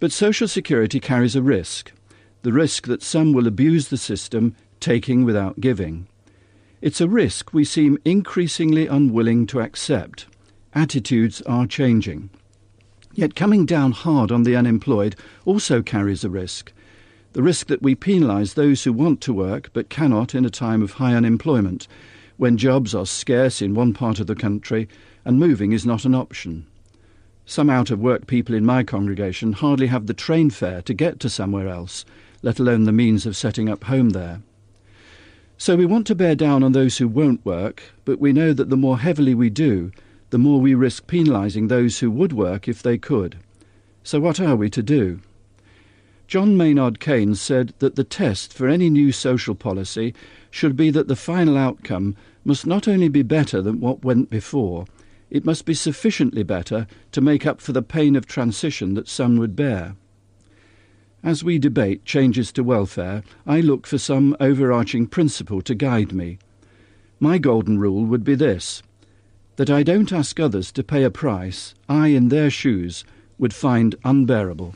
But social security carries a risk, the risk that some will abuse the system, taking without giving. It's a risk we seem increasingly unwilling to accept. Attitudes are changing. Yet coming down hard on the unemployed also carries a risk. The risk that we penalise those who want to work but cannot in a time of high unemployment, when jobs are scarce in one part of the country and moving is not an option. Some out-of-work people in my congregation hardly have the train fare to get to somewhere else, let alone the means of setting up home there. So we want to bear down on those who won't work, but we know that the more heavily we do, the more we risk penalising those who would work if they could. So what are we to do? John Maynard Keynes said that the test for any new social policy should be that the final outcome must not only be better than what went before, it must be sufficiently better to make up for the pain of transition that some would bear. As we debate changes to welfare, I look for some overarching principle to guide me. My golden rule would be this: that I don't ask others to pay a price I, in their shoes, would find unbearable.